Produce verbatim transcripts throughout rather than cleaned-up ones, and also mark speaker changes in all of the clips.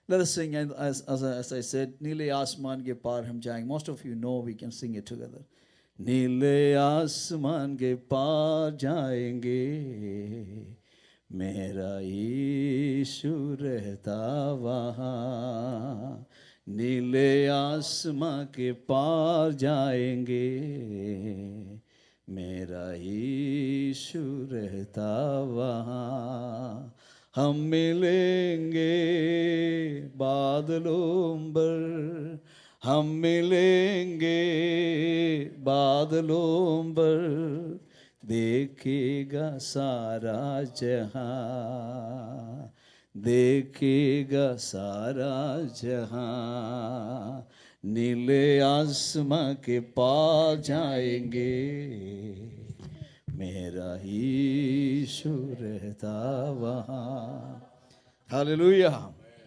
Speaker 1: Let us sing, and as, as, I- as I said, Nile Asman ke par hum jayenge. Most of you know we can sing it together. Nile Asman ke par jayenge, मेरा यीशु रहता वहाँ. नीले आसमां के पार जाएंगे, मेरा यीशु रहता वहाँ. हम मिलेंगे बादलों पर, हम मिलेंगे बादलों पर, देखेगा सारा जहां, देखेगा सारा जहां. नीले आसमां के पार जाएंगे, मेरा यीशु रहता वहाँ. Hallelujah.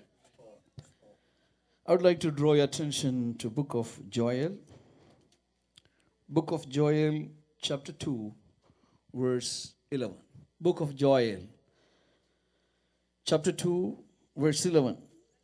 Speaker 1: I would like to draw your attention to book of Joel. Book of Joel, chapter two, verse eleven. Book of Joel, chapter two, verse eleven.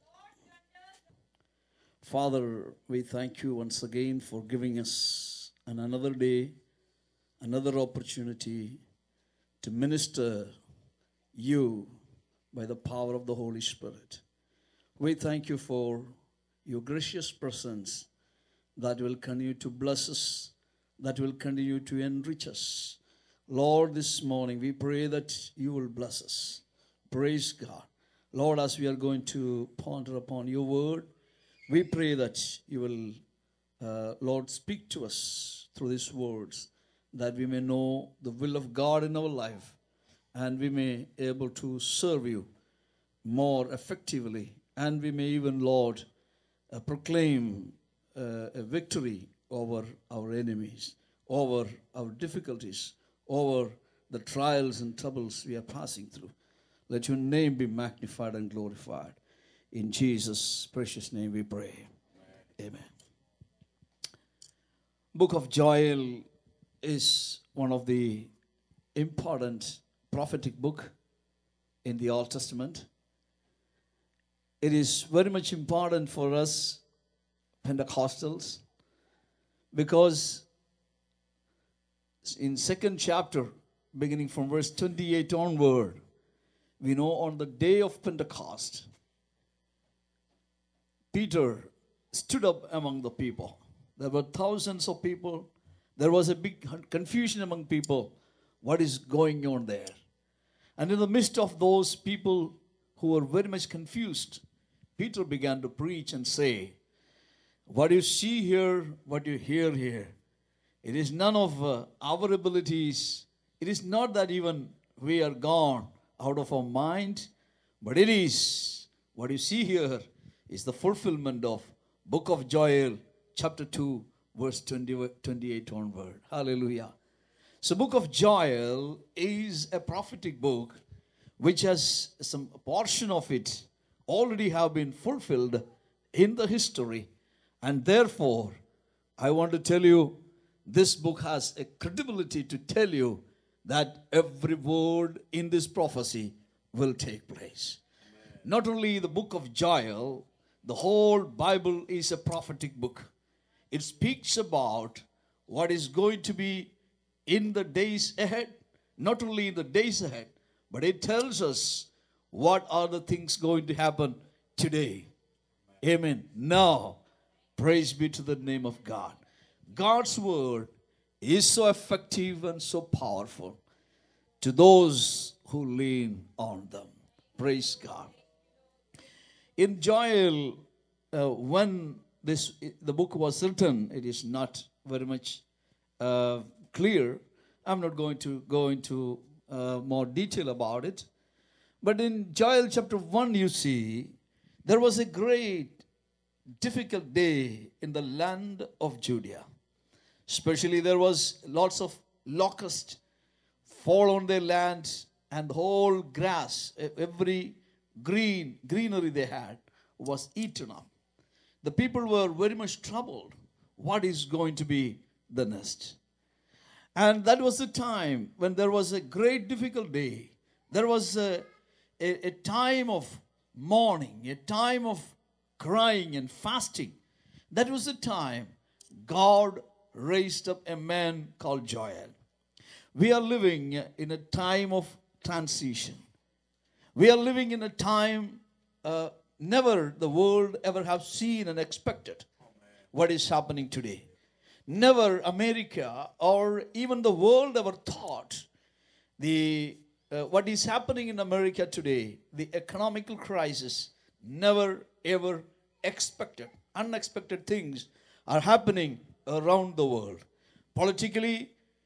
Speaker 1: Father, we thank you once again for giving us an another day, another opportunity to minister you by the power of the Holy Spirit. We thank you for your gracious presence that will continue to bless us, that will continue to enrich us. Lord, this morning we pray that you will bless us. Praise God. Lord, as we are going to ponder upon your word, we pray that you will, uh, Lord, speak to us through these words, that we may know the will of God in our life, and we may be able to serve you more effectively, and we may even, Lord, uh, proclaim uh, a victory over our enemies, over our difficulties, over the trials and troubles we are passing through. Let your name be magnified and glorified. In Jesus' precious name we pray. Amen. Amen. Book of Joel is one of the important prophetic book in the Old Testament. It is very much important for us Pentecostals, because in second chapter, beginning from verse twenty-eight onward, we know on the day of Pentecost, Peter stood up among the people. There were thousands of people. There was a big confusion among people. What is going on there? And in the midst of those people who were very much confused, Peter began to preach and say, what you see here, what you hear here, it is none of uh, our abilities. It is not that even we are gone out of our mind, but it is, what you see here is the fulfillment of book of Joel, chapter two, verse twenty, twenty-eight onward. Hallelujah. So book of Joel is a prophetic book which has some portion of it already have been fulfilled in the history. And therefore, I want to tell you, this book has a credibility to tell you that every word in this prophecy will take place. Amen. Not only the book of Joel, the whole Bible is a prophetic book. It speaks about what is going to be in the days ahead, not only in the days ahead, but it tells us what are the things going to happen today. Amen. Amen. Now, praise be to the name of God. God's word is so effective and so powerful to those who lean on them. Praise God. In Joel, uh, when this the book was written, it is not very much uh, clear. I'm not going to go into uh, more detail about it. But in Joel chapter one, you see, there was a great difficult day in the land of Judea. Especially there was lots of locusts fall on their land, and the whole grass, every green greenery they had was eaten up. The people were very much troubled. What is going to be the next? And that was the time when there was a great difficult day. There was a, a, a time of mourning, a time of crying and fasting. That was the time God raised up a man called Joel. We are living in a time of transition. We are living in a time uh, never the world ever have seen and expected what is happening today. Never America or even the world ever thought the uh, what is happening in America today, the economical crisis, never ever expected. Unexpected things are happening around the world. Politically,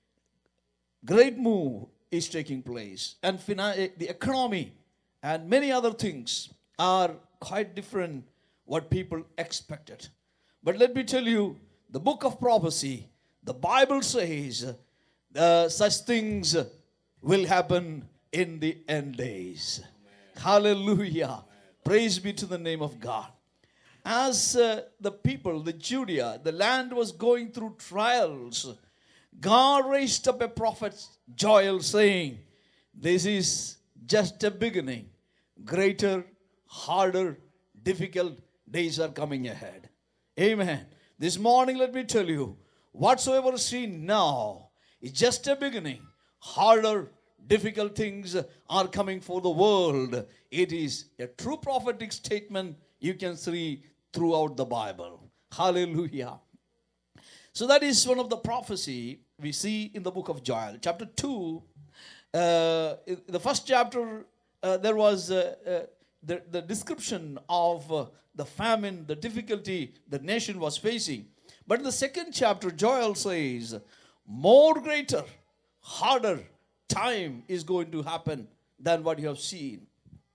Speaker 1: great move is taking place, and fina- the economy and many other things are quite different what people expected. But let me tell you, the book of prophecy, the Bible says uh, such things will happen in the end days. Amen. Hallelujah. Amen. Praise be to the name of God. As uh, the people, the Judea, the land was going through trials, God raised up a prophet, Joel, saying, this is just a beginning. Greater, harder, difficult days are coming ahead. Amen. This morning, let me tell you, whatsoever is seen now is just a beginning. Harder, difficult things are coming for the world. It is a true prophetic statement you can see throughout the Bible. Hallelujah. So that is one of the prophecy we see in the book of Joel. Chapter two, uh, in the first chapter, uh, there was uh, uh, the, the description of uh, the famine, the difficulty the nation was facing. But in the second chapter, Joel says, more greater, harder time is going to happen than what you have seen.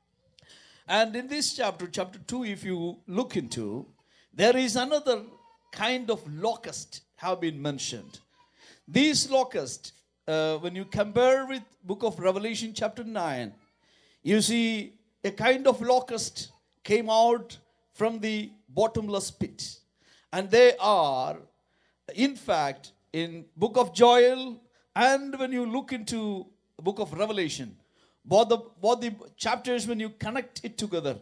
Speaker 1: And in this chapter, chapter two, if you look into, there is another kind of locust have been mentioned. These locusts, uh, when you compare with book of Revelation chapter nine, you see a kind of locust came out from the bottomless pit. And they are, in fact, in book of Joel, and when you look into the book of Revelation, both the, both the chapters, when you connect it together,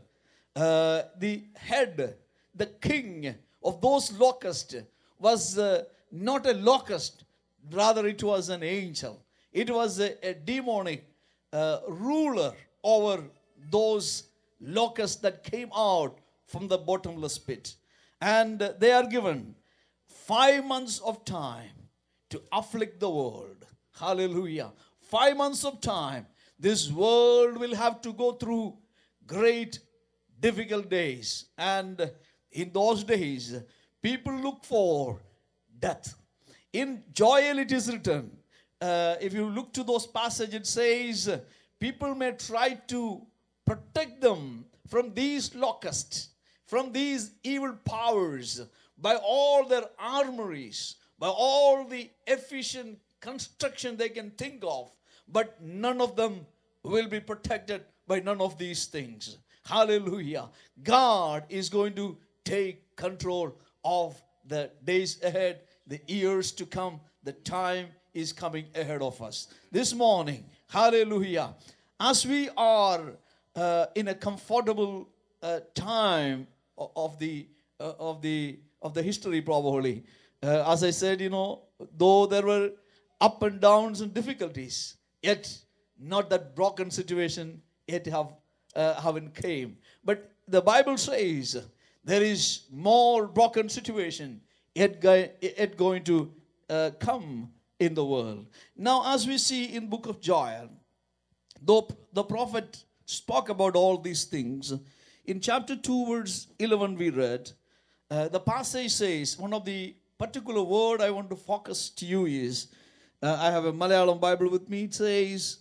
Speaker 1: uh, the head, the king of those locusts was uh, not a locust, rather it was an angel. It was a, a demonic uh, ruler over those locusts that came out from the bottomless pit. And they are given five months of time to afflict the world. Hallelujah. Five months of time. This world will have to go through great difficult days. And in those days, people look for death. In Joel it is written, uh, if you look to those passages, it says, people may try to protect them from these locusts, from these evil powers, by all their armories, by all the efficient construction they can think of, but none of them will be protected by none of these things. Hallelujah. God is going to take control of the days ahead, the years to come. The time is coming ahead of us. This morning, hallelujah, as we are uh, in a comfortable uh, time of the uh, of the of the history, probably, uh, as I said, you know, though there were up and downs and difficulties, yet not that broken situation yet have uh, haven't came. But the Bible says there is more broken situation yet, yet going to uh, come in the world. Now, as we see in book of Joel, though the prophet spoke about all these things, in chapter two, verse eleven, we read, uh, the passage says, one of the particular word I want to focus to you is, uh, I have a Malayalam Bible with me, it says,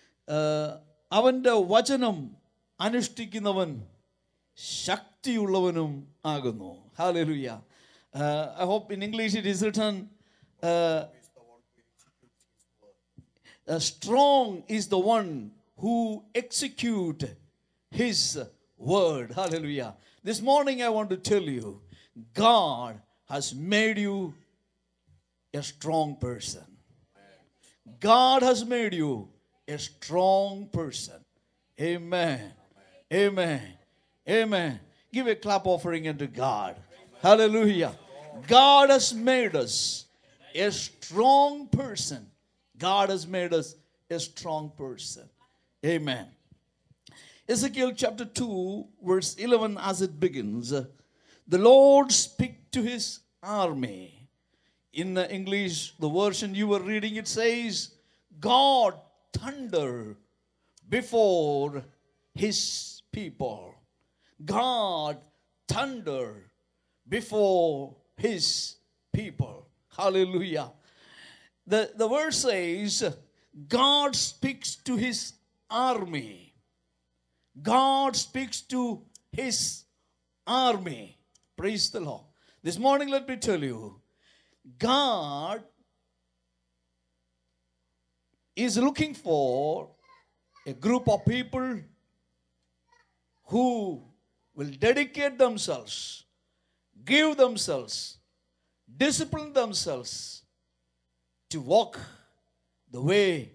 Speaker 1: അവൻ്റെ വചനം അനുഷ്ഠിക്കുന്നവൻ ശക്തിയുള്ളവനും ആകുന്നു. Hallelujah. Uh, I hope in English it is written, uh, uh, strong is the one who execute his word. Hallelujah. This morning I want to tell you, God has made you a strong person. God has made you a strong person. Amen. Amen. Amen. Give a clap offering unto God. Hallelujah. God has made us a strong person. God has made us a strong person. Amen. Ezekiel chapter two, verse eleven, as it begins, the Lord speak to his army. In the English, the version you were reading, it says, God thunder before his people. God thunder before his people. Hallelujah. The, the verse says, God speaks to his army. God speaks to his army. Praise the Lord. This morning, let me tell you, God is looking for a group of people who will dedicate themselves, give themselves, discipline themselves to walk the way,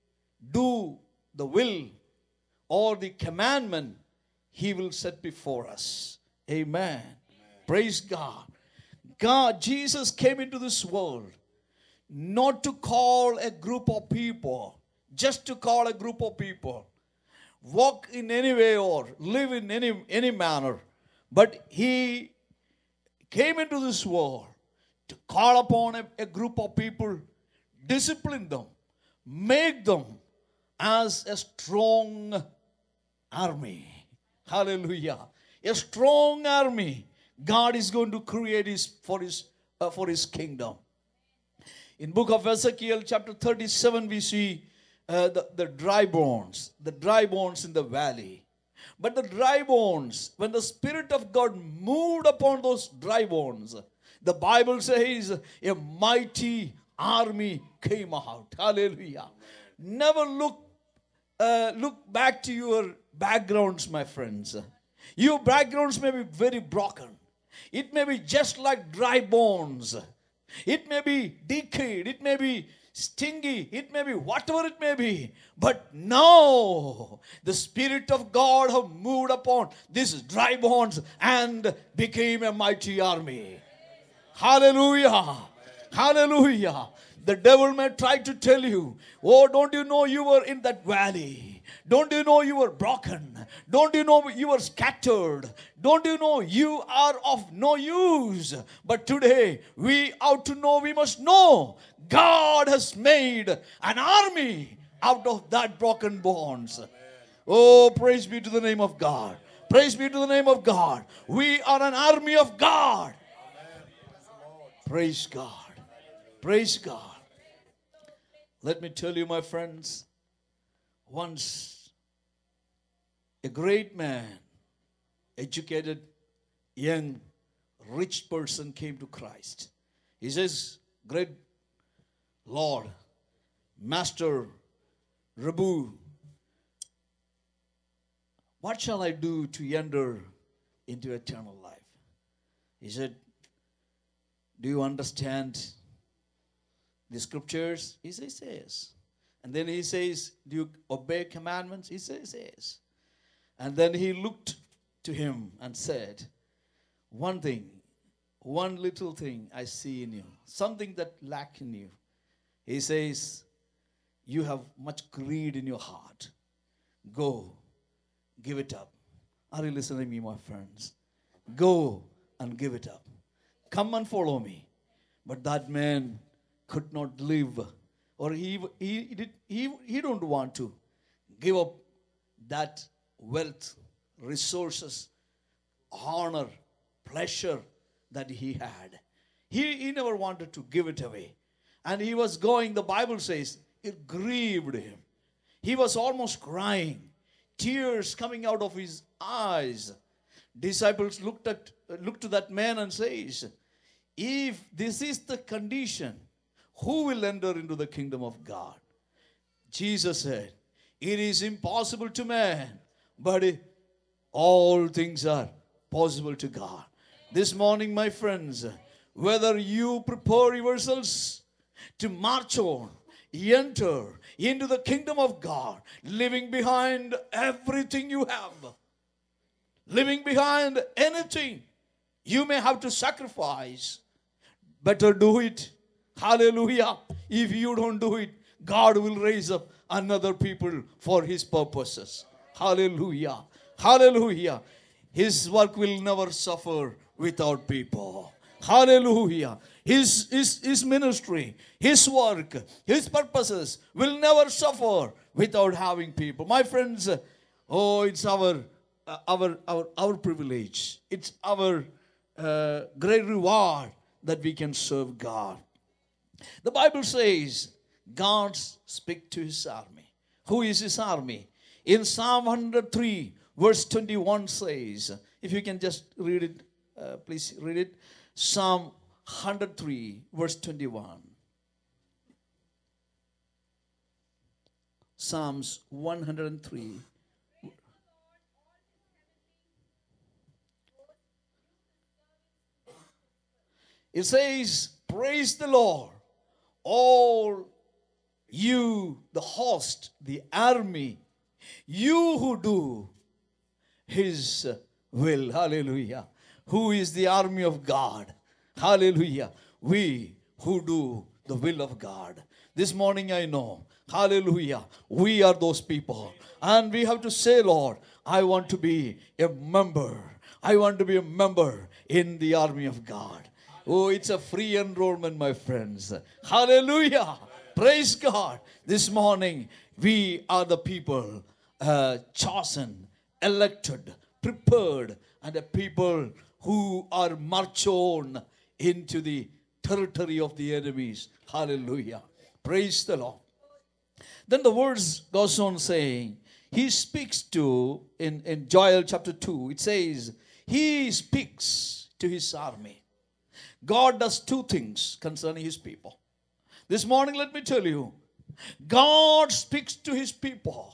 Speaker 1: do the will or the commandment he will set before us. Amen. Amen. Praise God. God, Jesus came into this world not to call a group of people, just to call a group of people, walk in any way or live in any, any manner, but he came into this world to call upon a, a group of people, discipline them, make them as a strong army. Hallelujah. A strong army God is going to create his, for, his, uh, for his kingdom. In book of Ezekiel chapter thirty-seven, we see uh, the, the dry bones, the dry bones in the valley. But the dry bones, when the Spirit of God moved upon those dry bones, the Bible says a mighty army came out. Hallelujah. Never look, uh, look back to your backgrounds, my friends. Your backgrounds may be very broken. It may be just like dry bones. It may be decayed. It may be stingy. It may be whatever it may be. But now the Spirit of God have moved upon these dry bones and became a mighty army. Hallelujah. Hallelujah. The devil may try to tell you, oh, don't you know you were in that valley? Don't you know you were broken? Don't you know you were scattered? Don't you know you are of no use? But today, we ought to know, we must know, God has made an army out of that broken bones. Amen. Oh, praise be to the name of God. Praise be to the name of God. We are an army of God. Amen. Praise God. Praise God. Let me tell you, my friends, once a great man, educated, young, rich person came to Christ. He says, great Lord, Master, Rabu, what shall I do to enter into eternal life? He said, do you understand the scriptures? He says, yes. And then he says, do you obey commandments? He says, yes. And then he looked to him and said, one thing, one little thing I see in you, something that lack in you. He says, you have much greed in your heart. Go, give it up. Are you listening to me, my friends? Go and give it up. Come and follow me. But that man could not live, or he he he, did, he he don't want to give up that wealth, resources, honor, pleasure that he had. He, he never wanted to give it away. And he was going, the Bible says, it grieved him. He was almost crying, tears coming out of his eyes. Disciples looked at looked to that man and says, if this is the condition, who will enter into the kingdom of God? Jesus said, it is impossible to man, but all things are possible to God. This morning, my friends, whether you prepare yourselves to march on, enter into the kingdom of God, leaving behind everything you have, Leaving behind anything you may have to sacrifice, better do it. Hallelujah. If you don't do it, God will raise up another people for His purposes. Hallelujah. Hallelujah. His work will never suffer without people. Hallelujah. His, his, his ministry, His work, His purposes will never suffer without having people. My friends, oh, it's our, uh, our, our, our privilege. It's our uh, great reward that we can serve God. The Bible says, God speaks to His army. Who is His army? In Psalm one oh three, verse twenty-one says, if you can just read it, uh, please read it. Psalm one oh three, verse twenty-one. Psalms one oh three. It says, praise the Lord, all you, the host, the army, you who do His will. Hallelujah. Who is the army of God? Hallelujah. We who do the will of God. This morning I know, hallelujah, we are those people. And we have to say, Lord, I want to be a member. I want to be a member in the army of God. Oh, it's a free enrollment, my friends. Hallelujah. Praise God. This morning, we are the people uh, chosen, elected, prepared, and a people who are march on into the territory of the enemies. Hallelujah. Praise the Lord. Then the words goes on saying, He speaks to, in, in Joel chapter two, it says, He speaks to His army. God does two things concerning His people. This morning, let me tell you, God speaks to His people.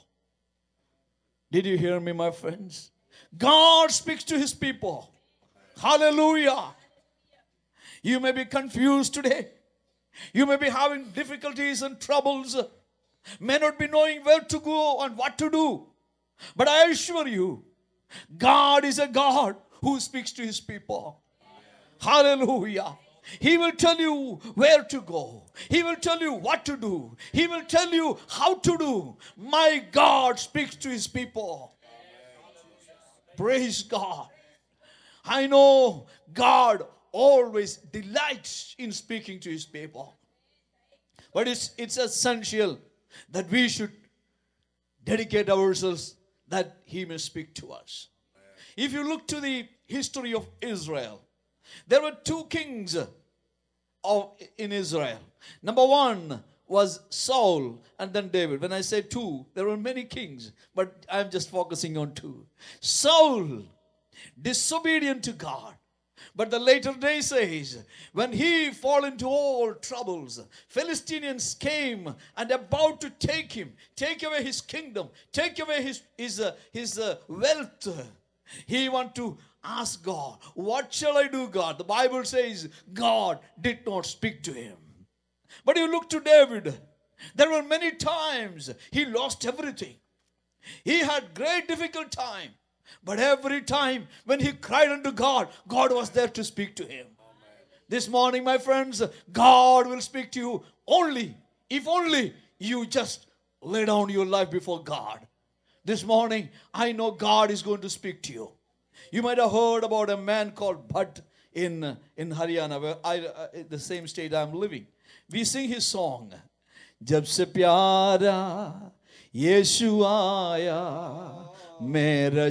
Speaker 1: Did you hear me, my friends? God speaks to His people. Hallelujah. You may be confused today. You may be having difficulties and troubles. May not be knowing where to go and what to do. But I assure you, God is a God who speaks to His people. Hallelujah. He will tell you where to go. He will tell you what to do. He will tell you how to do. My God speaks to His people. Praise God. I know God always delights in speaking to His people. But it's, it's essential that we should dedicate ourselves that He may speak to us. If you look to the history of Israel, there were two kings of, in Israel. Number one was Saul and then David. When I say two, there were many kings, but I'm just focusing on two. Saul, disobedient to God. But the later day says, when he fall into all troubles, Philistines came and about to take him, take away his kingdom, take away his, his, uh, his uh, wealth. He want to ask God, what shall I do, God? The Bible says God did not speak to him. But you look to David, there were many times he lost everything. He had great difficult time. But every time when he cried unto God, God was there to speak to him. Amen. This morning, my friends, God will speak to you only, if only you just lay down your life before God. This morning, I know God is going to speak to you. You might have heard about a man called Bhatt in, in Haryana, where I, uh, the same state I am living. We sing his song, Jab se pyara Yeshu aaya, मेरा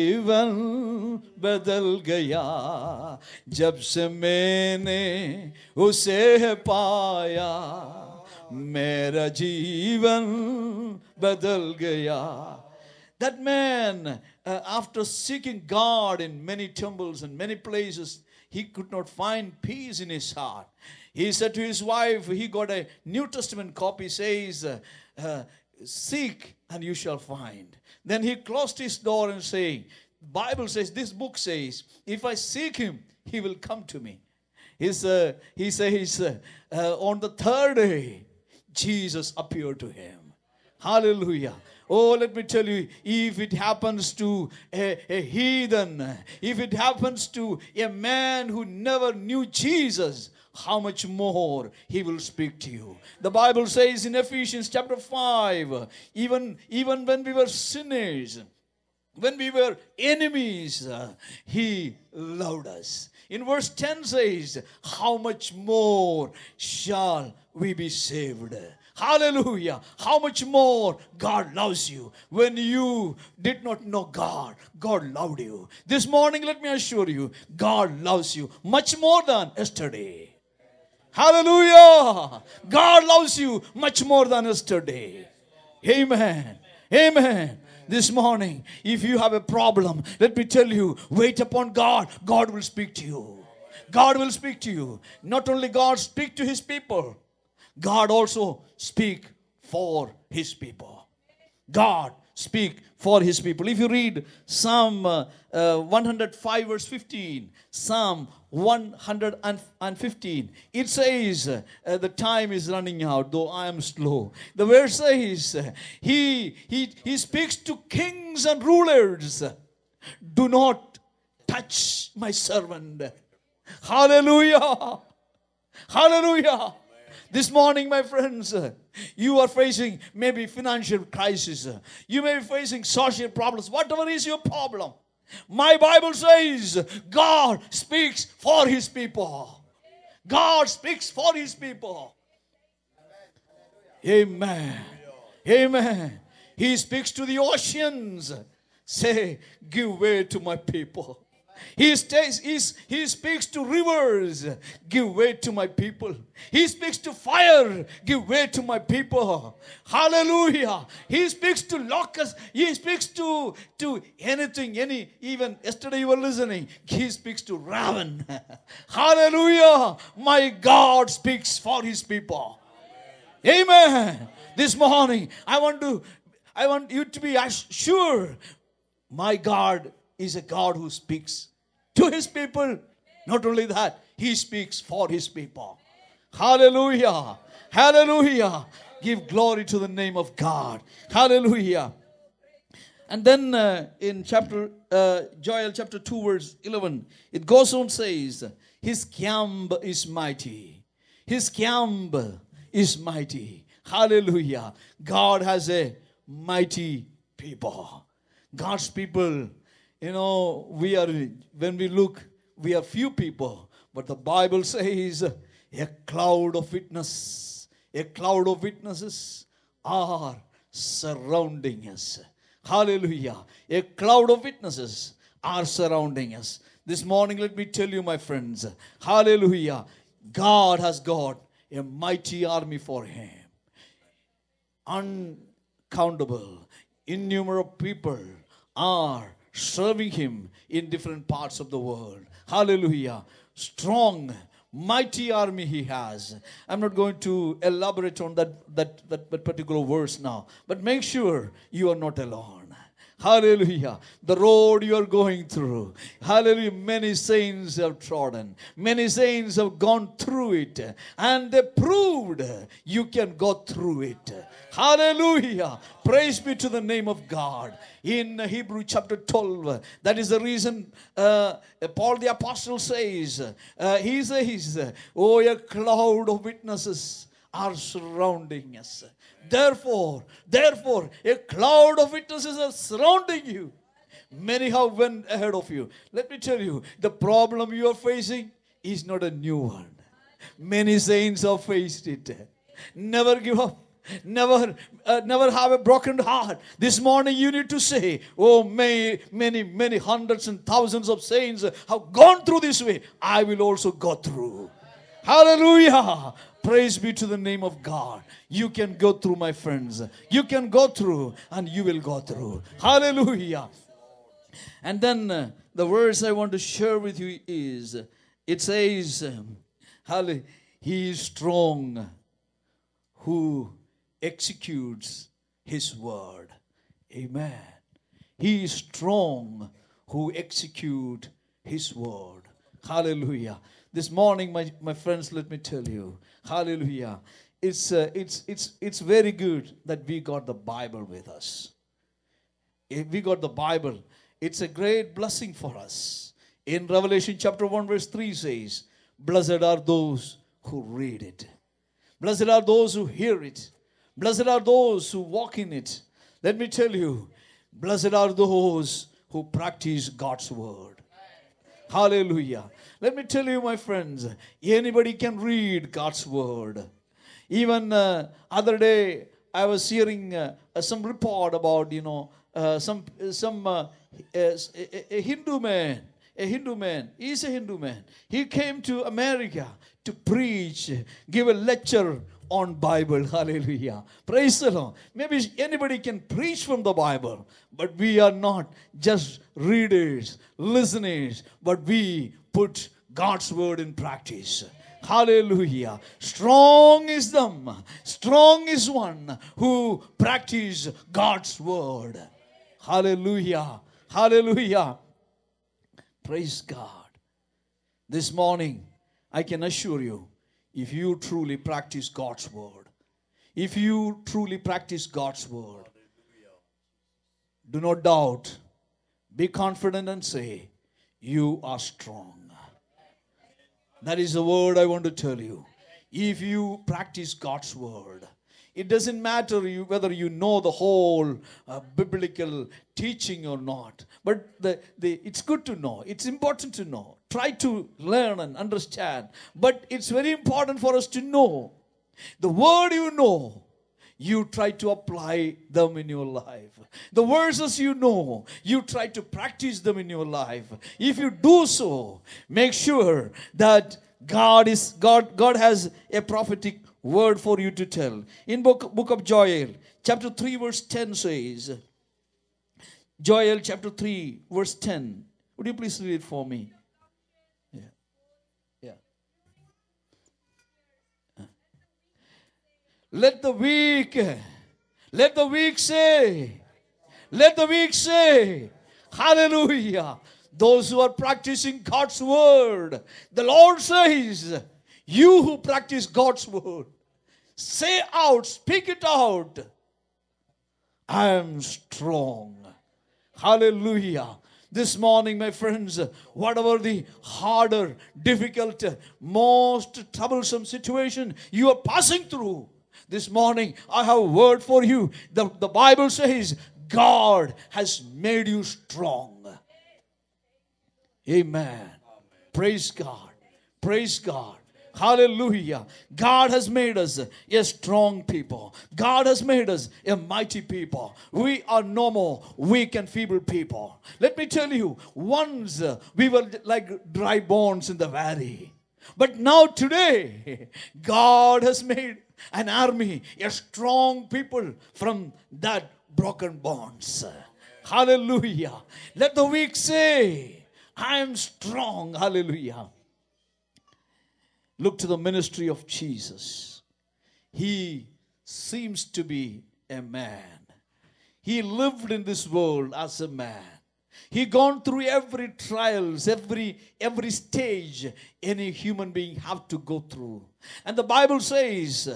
Speaker 1: जीवन बदल गया जब से मैंने उसे पाया मेरा जीवन बदल गया. That man, uh, after seeking God in many temples and many places, he could not find peace in his heart. He said to his wife, he got a New Testament copy, says, uh, uh, seek and you shall find. Then he closed his door and saying, Bible says, this book says, if I seek him, he will come to me. His, uh, he says, uh, uh, on the third day, Jesus appeared to him. Hallelujah. Oh, let me tell you, if it happens to a, a heathen, if it happens to a man who never knew Jesus, how much more he will speak to you. The Bible says in Ephesians chapter five, even, even when we were sinners, when we were enemies, uh, he loved us. In verse ten says, how much more shall we be saved? Hallelujah. How much more God loves you. When you did not know God, God loved you. This morning, let me assure you, God loves you much more than yesterday. Hallelujah. God loves you much more than yesterday. Amen. Amen. This morning, if you have a problem, let me tell you, wait upon God. God will speak to you. God will speak to you. Not only God speak to his people, God also speak for his people. God speak for his people. If you read Psalm uh, uh, one hundred five verse fifteen, Psalm one hundred fifteen, it says, uh, the time is running out, though I am slow. The verse says, uh, he, he, he speaks to kings and rulers. Do not touch my servant. Hallelujah. Hallelujah. This morning, my friends, you are facing maybe financial crisis. You may be facing social problems. Whatever is your problem, my Bible says God speaks for his people. God speaks for his people. Amen. Amen. He speaks to the oceans. Say, give way to my people. He, stays, he's, he speaks to rivers, give way to my people. He speaks to fire, give way to my people. Hallelujah. He speaks to locusts. He speaks to, to anything, any, even yesterday you were listening. He speaks to raven. Hallelujah. My God speaks for his people. Amen. Amen. This morning, I want to, I want you to be sure, my God is a God who speaks to his people. Not only that, he speaks for his people. Hallelujah. Hallelujah. Give glory to the name of God. Hallelujah. And then uh, in chapter uh, Joel chapter two verse eleven, it goes on says, his camp is mighty. His camp is mighty. Hallelujah. God has a mighty people. God's people, you know, we are, when we look, we are few people. But the Bible says a cloud of witness, a cloud of witnesses are surrounding us. Hallelujah. A cloud of witnesses are surrounding us. This morning, let me tell you, my friends, hallelujah, God has got a mighty army for him. Uncountable, innumerable people are serving him in different parts of the world. Hallelujah. Strong, mighty army he has. I'm not going to elaborate on that, that, that, that particular verse now. But make sure you are not alone. Hallelujah. The road you are going through. Hallelujah. Many saints have trodden. Many saints have gone through it. And they proved you can go through it. Hallelujah. Praise be to the name of God. In Hebrew chapter twelve, that is the reason uh, Paul the Apostle says, uh, he says, oh, a cloud of witnesses are surrounding us. Therefore, therefore, a cloud of witnesses are surrounding you. Many have went ahead of you. Let me tell you, the problem you are facing is not a new one. Many saints have faced it. Never give up. Never, uh, never have a broken heart. This morning you need to say, oh, may, many, many hundreds and thousands of saints have gone through this way. I will also go through. Hallelujah. Praise be to the name of God. You can go through, my friends. You can go through and you will go through. Hallelujah. And then uh, the verse I want to share with you is, it says, um, Hallelujah, he is strong who executes his word. Amen. He is strong who execute his word. Hallelujah. This morning, my, my friends, let me tell you, hallelujah, it's, uh, it's, it's, it's very good that we got the Bible with us. If we got the Bible, it's a great blessing for us. In Revelation chapter one verse three says, blessed are those who read it. Blessed are those who hear it. Blessed are those who walk in it. Let me tell you, blessed are those who practice God's word. Hallelujah. Let me tell you, my friends, anybody can read God's word. Even uh, other day, I was hearing uh, some report about, you know, uh, some some uh, a, a Hindu man, a Hindu man, he's a Hindu man. He came to America to preach, give a lecture on Bible. Hallelujah. Praise the Lord. Maybe anybody can preach from the Bible, but we are not just readers, listeners, but we put God's word in practice. Hallelujah. Strong is them. Strong is one who practice God's word. Hallelujah. Hallelujah. Praise God. This morning, I can assure you, if you truly practice God's word, if you truly practice God's word, do not doubt, be confident and say, you are strong. That is the word I want to tell you. If you practice God's word, it doesn't matter you, whether you know the whole uh, biblical teaching or not. But the, the, it's good to know. It's important to know. Try to learn and understand. But it's very important for us to know. The word you know, you try to apply them in your life. The verses you know, you try to practice them in your life. If you do so, make sure that God is God. God has a prophetic word for you to tell. In book, book of Joel, chapter three, verse ten says, Joel chapter three, verse ten. Would you please read it for me? Yeah. Yeah. Let the weak, let the weak say, let the weak say, hallelujah. Those who are practicing God's word, the Lord says, you who practice God's word, say out, speak it out. I am strong. Hallelujah. This morning, my friends, whatever the harder, difficult, most troublesome situation you are passing through, this morning I have a word for you. The, the Bible says God has made you strong. Amen. Amen. Praise God. Praise God. Hallelujah. God has made us a strong people. God has made us a mighty people. We are no more weak and feeble people. Let me tell you, once we were like dry bones in the valley. But now today, God has made an army, a strong people from that broken bones. Hallelujah. Let the weak say, I am strong. Hallelujah. Look to the ministry of Jesus. He seems to be a man. He lived in this world as a man. He gone through every trials, every every stage any human being have to go through. And the Bible says,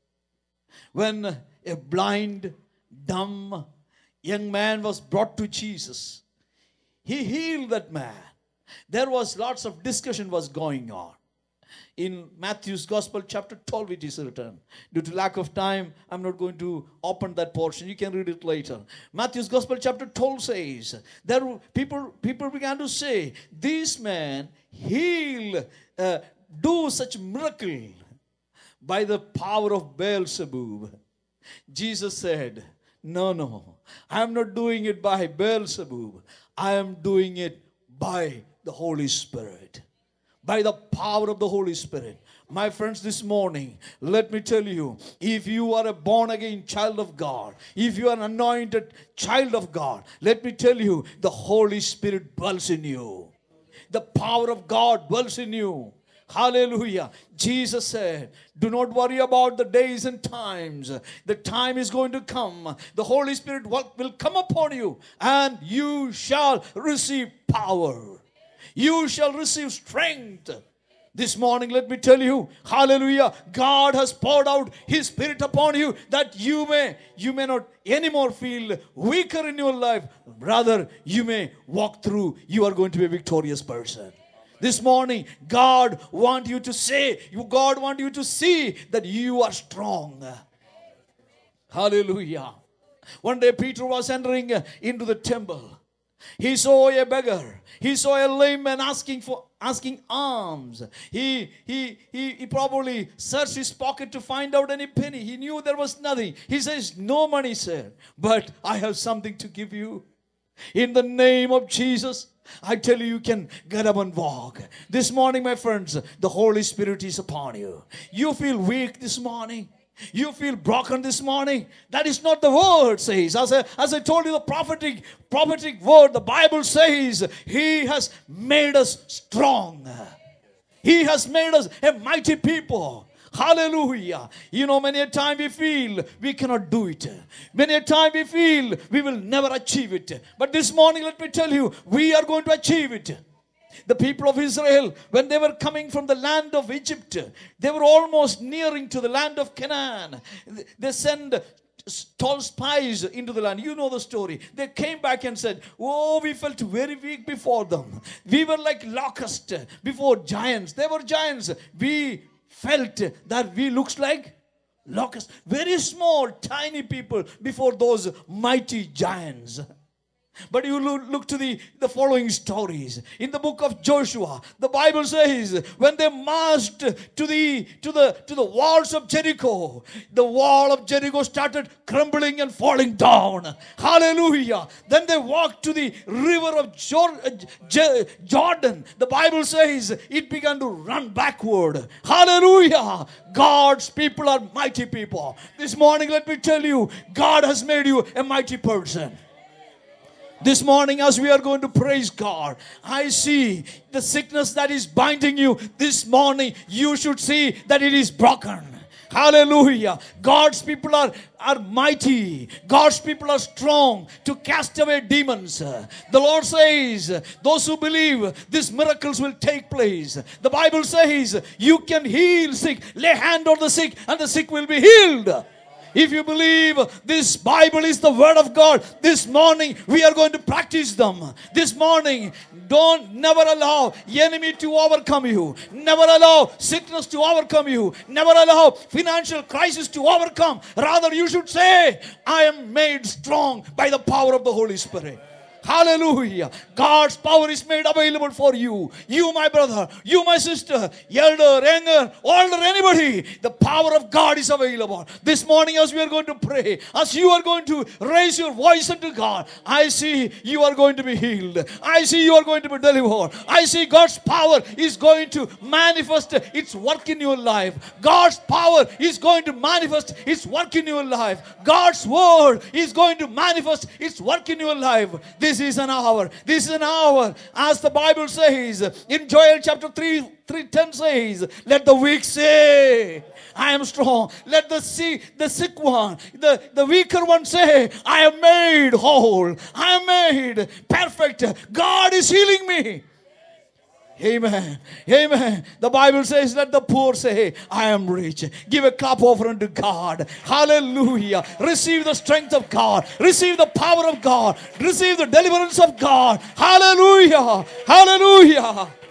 Speaker 1: when a blind, dumb young man was brought to Jesus, he healed that man. There was lots of discussion was going on. In Matthew's Gospel, chapter twelve, it is written. Due to lack of time, I'm not going to open that portion. You can read it later. Matthew's Gospel, chapter twelve says, there were people, people began to say, this man heal, uh, do such miracle by the power of Beelzebub. Jesus said, no, no, I'm not doing it by Beelzebub. I am doing it by the Holy Spirit. By the power of the Holy Spirit. My friends, this morning, let me tell you, if you are a born-again child of God, if you are an anointed child of God, let me tell you, the Holy Spirit dwells in you. The power of God dwells in you. Hallelujah. Jesus said, do not worry about the days and times. The time is going to come. The Holy Spirit will come upon you and you shall receive power. You shall receive strength This morning, let me tell you, hallelujah, God has poured out His Spirit upon you that you may, you may not anymore feel weaker in your life. Rather, you may walk through, you are going to be a victorious person. This morning, God wants you to say, you God wants you to see that you are strong. Hallelujah. One day Peter was entering into the temple. He saw a beggar. He saw a lame man asking for asking alms. He, he, he, he probably searched his pocket to find out any penny. He knew there was nothing. He says, no money, sir, but I have something to give you. In the name of Jesus, I tell you, you can get up and walk. This morning, my friends, the Holy Spirit is upon you. You feel weak this morning. You feel broken this morning. That is not the word says. As I, as I told you, the prophetic, prophetic word, the Bible says, He has made us strong. He has made us a mighty people. Hallelujah. You know, many a time we feel we cannot do it. Many a time we feel we will never achieve it. But this morning, let me tell you, we are going to achieve it. The people of Israel, when they were coming from the land of Egypt, they were almost nearing to the land of Canaan. They sent tall spies into the land. You know the story. They came back and said, oh, we felt very weak before them. We were like locusts before giants. They were giants. We felt that we looked like locusts. Very small, tiny people before those mighty giants. But you look to the, the following stories. In the book of Joshua, the Bible says, when they marched to the, to the, to the walls of Jericho, the wall of Jericho started crumbling and falling down. Hallelujah. Then they walked to the river of Jordan. The Bible says it began to run backward. Hallelujah. God's people are mighty people. This morning, let me tell you, God has made you a mighty person. This morning, as we are going to praise God, I see the sickness that is binding you. This morning, you should see that it is broken. Hallelujah. God's people are, are mighty. God's people are strong to cast away demons. The Lord says, those who believe, these miracles will take place. The Bible says, you can heal sick. Lay hand on the sick and the sick will be healed. If you believe this Bible is the Word of God, this morning we are going to practice them. This morning, don't never allow the enemy to overcome you. Never allow sickness to overcome you. Never allow financial crisis to overcome. Rather, you should say, I am made strong by the power of the Holy Spirit. Hallelujah. God's power is made available for you. You, my brother, you, my sister, elder, younger, older, anybody. The power of God is available. This morning, as we are going to pray, as you are going to raise your voice unto God, I see you are going to be healed. I see you are going to be delivered. I see God's power is going to manifest its work in your life. God's power is going to manifest its work in your life. God's word is going to manifest its work in your life. This This is an hour. This is an hour. As the Bible says in Joel chapter three, three ten says, let the weak say, I am strong. Let the sick, the sick one, the, the weaker one say, I am made whole. I am made perfect. God is healing me. Amen. Amen. The Bible says, let the poor say, I am rich. Give a clap offering to God. Hallelujah. Receive the strength of God. Receive the power of God. Receive the deliverance of God. Hallelujah. Hallelujah.